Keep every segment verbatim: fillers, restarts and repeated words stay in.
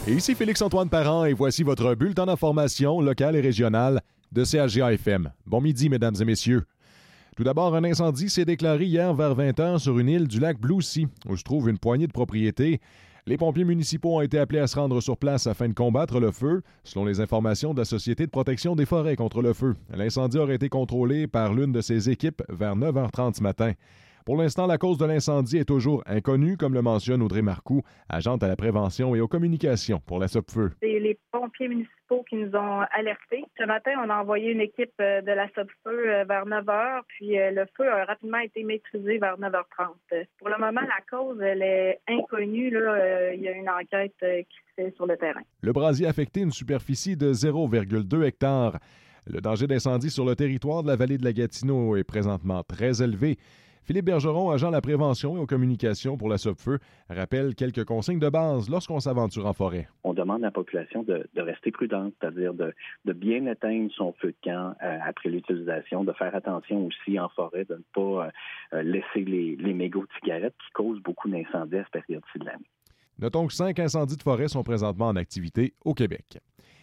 Et ici Félix-Antoine Parent et voici votre bulletin d'information locale et régionale de C H G A F M. Bon midi, mesdames et messieurs. Tout d'abord, un incendie s'est déclaré hier vers vingt heures sur une île du lac Blue Sea, où se trouve une poignée de propriétés. Les pompiers municipaux ont été appelés à se rendre sur place afin de combattre le feu, selon les informations de la Société de protection des forêts contre le feu. L'incendie aurait été contrôlé par l'une de ses équipes vers neuf heures trente ce matin. Pour l'instant, la cause de l'incendie est toujours inconnue, comme le mentionne Audrey Marcoux, agente à la prévention et aux communications pour la Sopfeu. C'est les pompiers municipaux qui nous ont alertés. Ce matin, on a envoyé une équipe de la Sopfeu vers neuf heures, puis le feu a rapidement été maîtrisé vers neuf heures trente. Pour le moment, la cause, elle est inconnue. Là, il y a une enquête qui se fait sur le terrain. Le brasier a affecté une superficie de zéro virgule deux hectares. Le danger d'incendie sur le territoire de la vallée de la Gatineau est présentement très élevé. Philippe Bergeron, agent de la prévention et aux communications pour la Sopfeu, rappelle quelques consignes de base lorsqu'on s'aventure en forêt. On demande à la population de, de rester prudente, c'est-à-dire de, de bien éteindre son feu de camp euh, après l'utilisation, de faire attention aussi en forêt, de ne pas euh, laisser les, les mégots de cigarettes qui causent beaucoup d'incendies à cette période-ci de l'année. Notons que cinq incendies de forêt sont présentement en activité au Québec.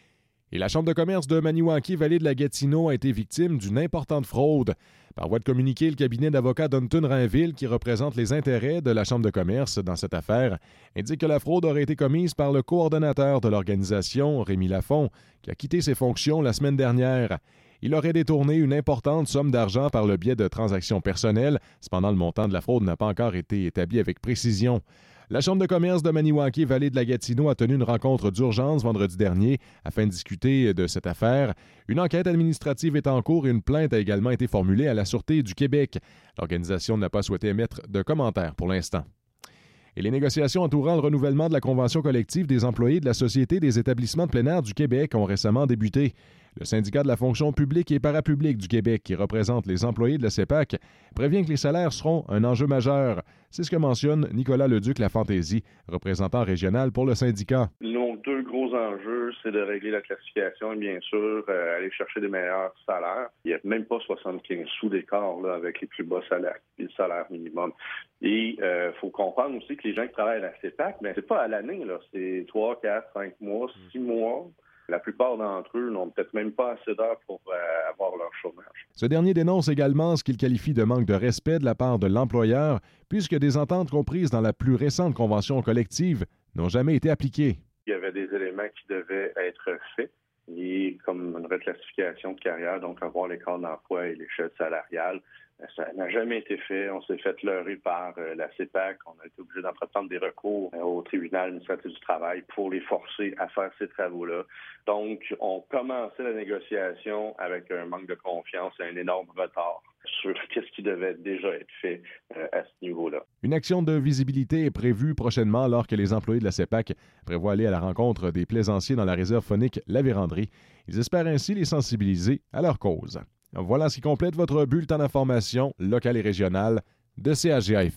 Et la Chambre de commerce de Maniwaki-Vallée de la Gatineau a été victime d'une importante fraude. Par voie de communiqué, le cabinet d'avocats d'Hunton-Rainville, qui représente les intérêts de la Chambre de commerce dans cette affaire, indique que la fraude aurait été commise par le coordonnateur de l'organisation, Rémi Lafont, qui a quitté ses fonctions la semaine dernière. Il aurait détourné une importante somme d'argent par le biais de transactions personnelles. Cependant, le montant de la fraude n'a pas encore été établi avec précision. La Chambre de commerce de Maniwaki-Vallée de la Gatineau a tenu une rencontre d'urgence vendredi dernier afin de discuter de cette affaire. Une enquête administrative est en cours et une plainte a également été formulée à la Sûreté du Québec. L'organisation n'a pas souhaité émettre de commentaires pour l'instant. Et les négociations entourant le renouvellement de la convention collective des employés de la Société des établissements de plein air du Québec ont récemment débuté. Le syndicat de la fonction publique et parapublique du Québec, qui représente les employés de la C E P A C, prévient que les salaires seront un enjeu majeur. C'est ce que mentionne Nicolas Leduc-Lafantaisie, représentant régional pour le syndicat. Nos deux gros enjeux, c'est de régler la classification et bien sûr euh, aller chercher des meilleurs salaires. Il n'y a même pas soixante-quinze sous d'écart là, avec les plus bas salaires, le salaire minimum. Et il euh, faut comprendre aussi que les gens qui travaillent à la C E P A C, ben, c'est pas à l'année, là, c'est trois, quatre, cinq mois, six mois. La plupart d'entre eux n'ont peut-être même pas assez d'heures pour euh, avoir leur chômage. Ce dernier dénonce également ce qu'il qualifie de manque de respect de la part de l'employeur, puisque des ententes comprises dans la plus récente convention collective n'ont jamais été appliquées. Il y avait des éléments qui devaient être faits, et comme une reclassification de carrière, donc avoir l'écart d'emploi et l'échelle salariale. Ça n'a jamais été fait. On s'est fait leurrer par euh, la C E P A C. On a été obligé d'entreprendre des recours euh, au tribunal administratif du travail pour les forcer à faire ces travaux-là. Donc, on commençait la négociation avec un manque de confiance et un énorme retard sur ce qui devait déjà être fait euh, à ce niveau-là. Une action de visibilité est prévue prochainement alors que les employés de la C E P A C prévoient aller à la rencontre des plaisanciers dans la réserve faunique La Vérandrie. Ils espèrent ainsi les sensibiliser à leur cause. Voilà ce qui complète votre bulletin d'information locale et régionale de C H G A F M.